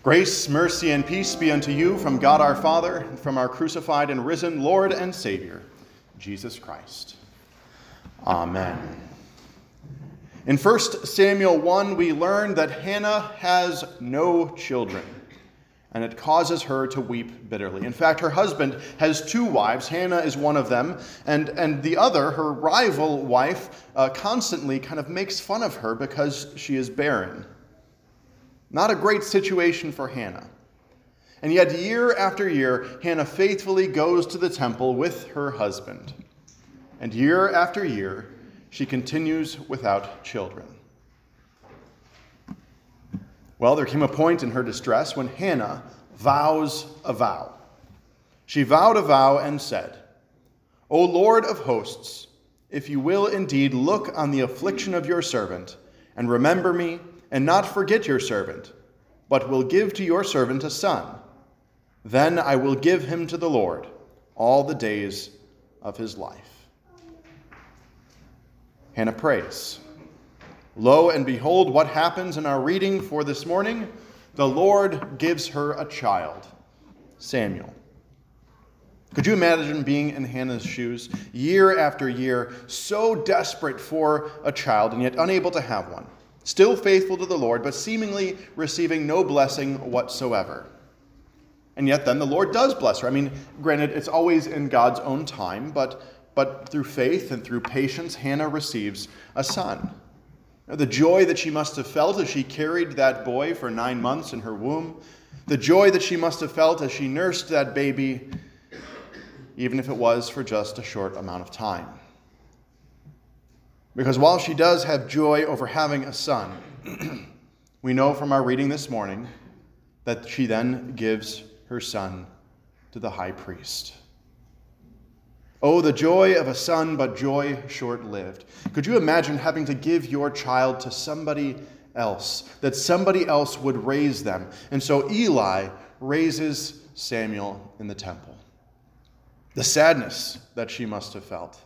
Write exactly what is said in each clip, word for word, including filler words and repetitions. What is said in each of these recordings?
Grace, mercy, and peace be unto you from God our Father, and from our crucified and risen Lord and Savior, Jesus Christ. Amen. In First Samuel one, we learn that Hannah has no children, and it causes her to weep bitterly. In fact, her husband has two wives. Hannah is one of them, and, and the other, her rival wife, uh, constantly kind of makes fun of her because she is barren. Not a great situation for Hannah. And yet, year after year, Hannah faithfully goes to the temple with her husband. And year after year, she continues without children. Well, there came a point in her distress when Hannah vows a vow. She vowed a vow and said, "O Lord of hosts, if you will indeed look on the affliction of your servant, and remember me, and not forget your servant, but will give to your servant a son, then I will give him to the Lord all the days of his life." Hannah prays. Lo and behold, what happens in our reading for this morning? The Lord gives her a child, Samuel. Could you imagine being in Hannah's shoes year after year, so desperate for a child and yet unable to have one? Still faithful to the Lord, but seemingly receiving no blessing whatsoever. And yet then the Lord does bless her. I mean, granted, it's always in God's own time, but, but through faith and through patience, Hannah receives a son. Now, the joy that she must have felt as she carried that boy for nine months in her womb, the joy that she must have felt as she nursed that baby, even if it was for just a short amount of time. Because while she does have joy over having a son, we know from our reading this morning that she then gives her son to the high priest. Oh, the joy of a son, but joy short-lived. Could you imagine having to give your child to somebody else, that somebody else would raise them? And so Eli raises Samuel in the temple. The sadness that she must have felt.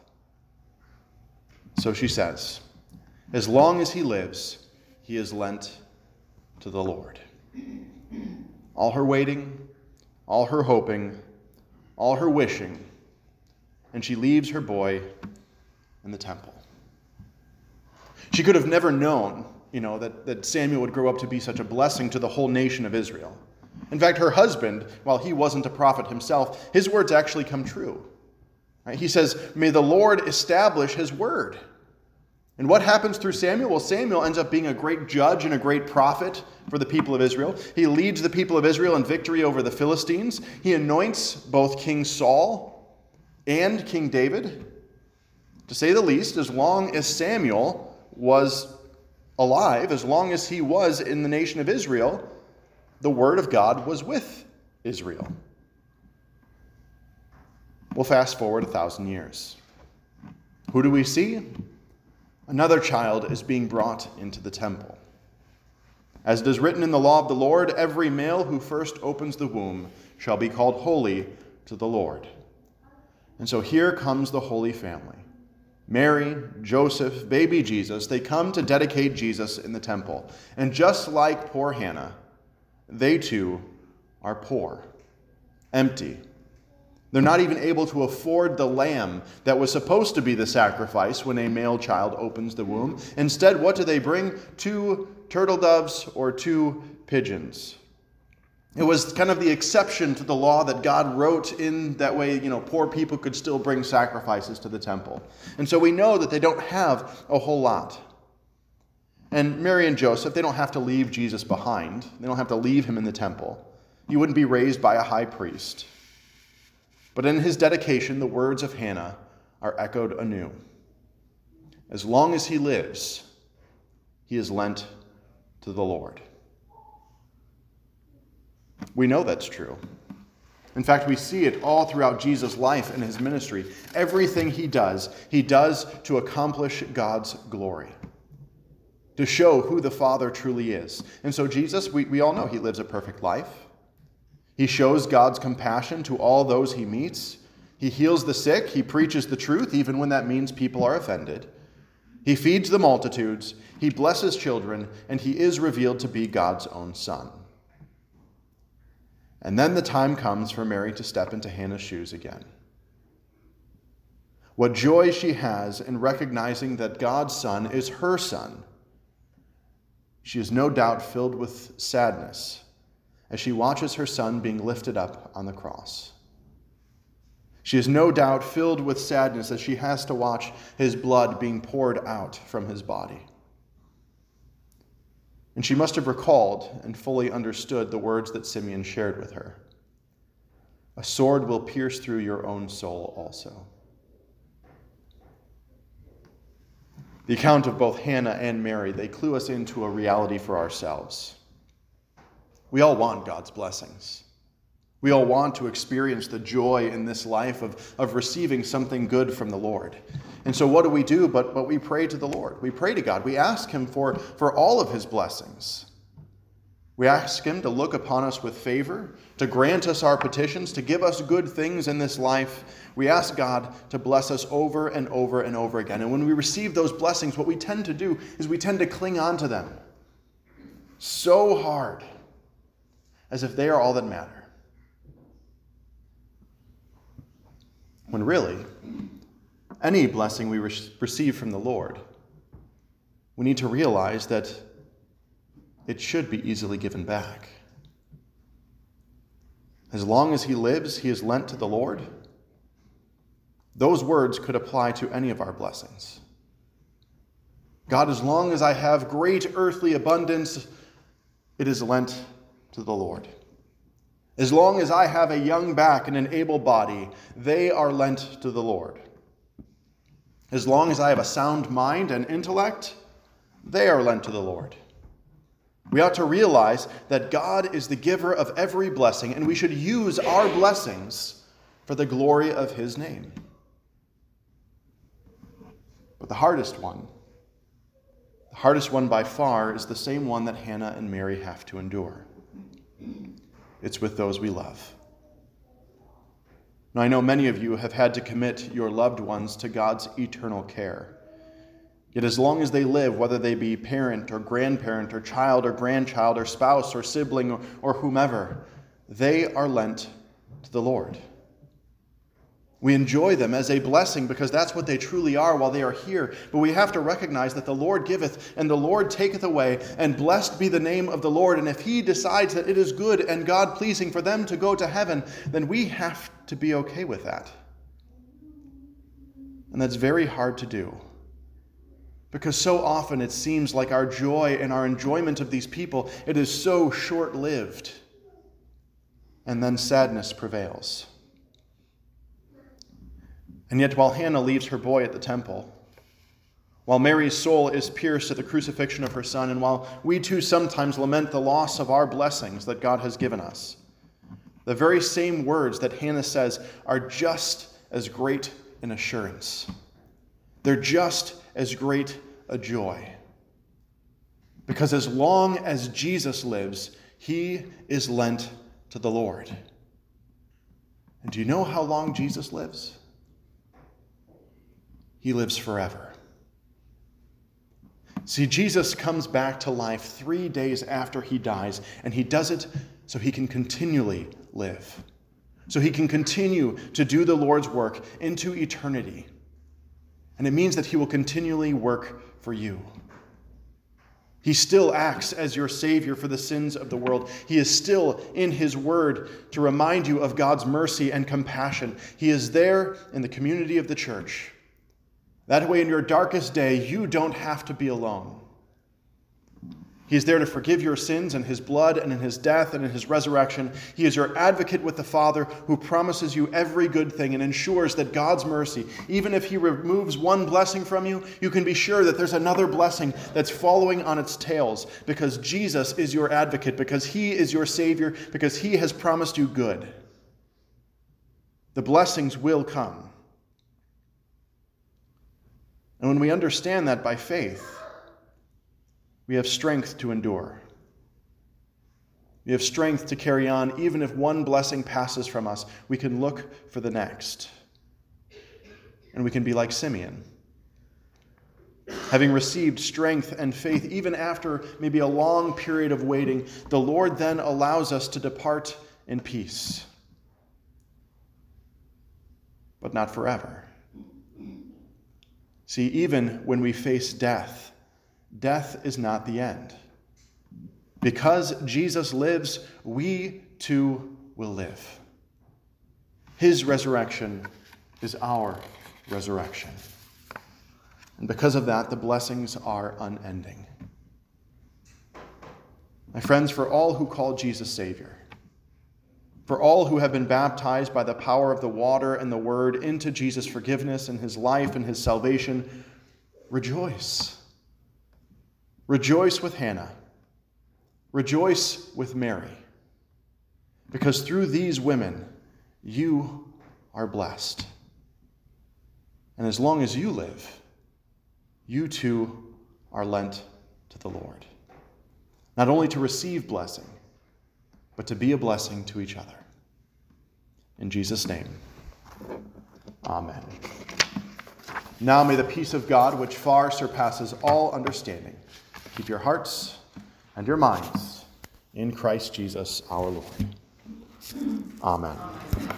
So she says, as long as he lives, he is lent to the Lord. All her waiting, all her hoping, all her wishing, and she leaves her boy in the temple. She could have never known, you know, that, that Samuel would grow up to be such a blessing to the whole nation of Israel. In fact, her husband, while he wasn't a prophet himself, his words actually come true. Right? He says, "May the Lord establish his word." And what happens through Samuel? Well, Samuel ends up being a great judge and a great prophet for the people of Israel. He leads the people of Israel in victory over the Philistines. He anoints both King Saul and King David. To say the least, as long as Samuel was alive, as long as he was in the nation of Israel, the word of God was with Israel. We'll fast forward a thousand years. Who do we see? Another child is being brought into the temple. As it is written in the law of the Lord, every male who first opens the womb shall be called holy to the Lord. And so here comes the Holy Family. Mary, Joseph, baby Jesus, they come to dedicate Jesus in the temple. And just like poor Hannah, they too are poor, empty. They're not even able to afford the lamb that was supposed to be the sacrifice when a male child opens the womb. Instead, what do they bring? Two turtle doves or two pigeons. It was kind of the exception to the law that God wrote in that way, you know, poor people could still bring sacrifices to the temple. And so we know that they don't have a whole lot. And Mary and Joseph, they don't have to leave Jesus behind. They don't have to leave him in the temple. He wouldn't be raised by a high priest. But in his dedication, the words of Hannah are echoed anew. As long as he lives, he is lent to the Lord. We know that's true. In fact, we see it all throughout Jesus' life and his ministry. Everything he does, he does to accomplish God's glory, to show who the Father truly is. And so Jesus, we, we all know he lives a perfect life. He shows God's compassion to all those he meets. He heals the sick. He preaches the truth, even when that means people are offended. He feeds the multitudes. He blesses children, and he is revealed to be God's own Son. And then the time comes for Mary to step into Hannah's shoes again. What joy she has in recognizing that God's Son is her Son. She is no doubt filled with sadness as she watches her Son being lifted up on the cross. She is no doubt filled with sadness as she has to watch his blood being poured out from his body. And she must have recalled and fully understood the words that Simeon shared with her. A sword will pierce through your own soul also. The account of both Hannah and Mary, they clue us into a reality for ourselves. We all want God's blessings. We all want to experience the joy in this life of, of receiving something good from the Lord. And so what do we do but, but we pray to the Lord. We pray to God. We ask him for, for all of his blessings. We ask him to look upon us with favor, to grant us our petitions, to give us good things in this life. We ask God to bless us over and over and over again. And when we receive those blessings, what we tend to do is we tend to cling on to them so hard, as if they are all that matter. When really, any blessing we re- receive from the Lord, we need to realize that it should be easily given back. As long as he lives, he is lent to the Lord. Those words could apply to any of our blessings. God, as long as I have great earthly abundance, it is lent to the Lord. As long as I have a young back and an able body, they are lent to the Lord. As long as I have a sound mind and intellect, they are lent to the Lord. We ought to realize that God is the giver of every blessing, and we should use our blessings for the glory of his name. But the hardest one, the hardest one by far, is the same one that Hannah and Mary have to endure. It's with those we love. Now, I know many of you have had to commit your loved ones to God's eternal care. Yet as long as they live, whether they be parent or grandparent or child or grandchild or spouse or sibling or, or whomever, they are lent to the Lord. We enjoy them as a blessing because that's what they truly are while they are here. But we have to recognize that the Lord giveth and the Lord taketh away, and blessed be the name of the Lord. And if he decides that it is good and God-pleasing for them to go to heaven, then we have to be okay with that. And that's very hard to do. Because so often it seems like our joy and our enjoyment of these people, it is so short-lived. And then sadness prevails. And yet while Hannah leaves her boy at the temple, while Mary's soul is pierced at the crucifixion of her son, and while we too sometimes lament the loss of our blessings that God has given us, the very same words that Hannah says are just as great an assurance. They're just as great a joy. Because as long as Jesus lives, he is lent to the Lord. And do you know how long Jesus lives? He lives forever. See, Jesus comes back to life three days after he dies, and he does it so he can continually live. So he can continue to do the Lord's work into eternity. And it means that he will continually work for you. He still acts as your Savior for the sins of the world. He is still in his word to remind you of God's mercy and compassion. He is there in the community of the church. That way, in your darkest day, you don't have to be alone. He is there to forgive your sins in his blood and in his death and in his resurrection. He is your advocate with the Father who promises you every good thing and ensures that God's mercy, even if he removes one blessing from you, you can be sure that there's another blessing that's following on its tails because Jesus is your advocate, because he is your Savior, because he has promised you good. The blessings will come. And when we understand that by faith, we have strength to endure. We have strength to carry on. Even if one blessing passes from us, we can look for the next. And we can be like Simeon. Having received strength and faith, even after maybe a long period of waiting, the Lord then allows us to depart in peace. But not forever. See, even when we face death, death is not the end. Because Jesus lives, we too will live. His resurrection is our resurrection. And because of that, the blessings are unending. My friends, for all who call Jesus Savior, for all who have been baptized by the power of the water and the word into Jesus' forgiveness and his life and his salvation, rejoice. Rejoice with Hannah. Rejoice with Mary. Because through these women, you are blessed. And as long as you live, you too are lent to the Lord. Not only to receive blessing, but to be a blessing to each other. In Jesus' name, amen. Now may the peace of God, which far surpasses all understanding, keep your hearts and your minds in Christ Jesus our Lord. Amen.